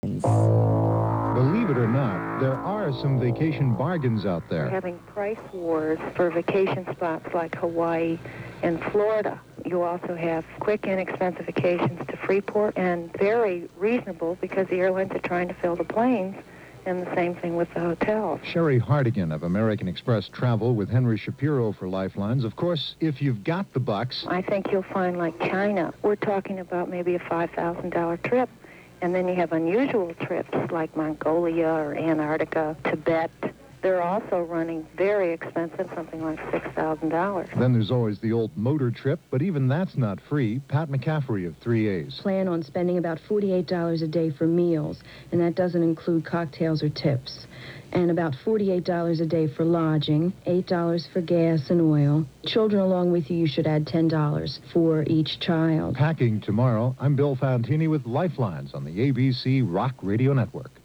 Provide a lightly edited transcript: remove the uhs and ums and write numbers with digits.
Believe it or not, there are some vacation bargains out We're there. having price wars for vacation spots like Hawaii and Florida. You also have quick, inexpensive vacations to Freeport, and very reasonable because the airlines are trying to fill the planes, and the same thing with the hotels. Sherry Hardigan of American Express Travel with Henry Shapiro for Lifelines. Of course, if you've got the bucks. I think you'll find, like China, we're talking about maybe a $5,000 trip. And then you have unusual trips like Mongolia or Antarctica, Tibet. They're also running very expensive, something like $6,000. Then there's always the old motor trip, but even that's not free. Pat McCaffrey of 3A's. Plan on spending about $48 a day for meals, and that doesn't include cocktails or tips. And about $48 a day for lodging, $8 for gas and oil. Children along with you should add $10 for each child. Packing tomorrow. I'm Bill Fantini with Lifelines on the ABC Rock Radio Network.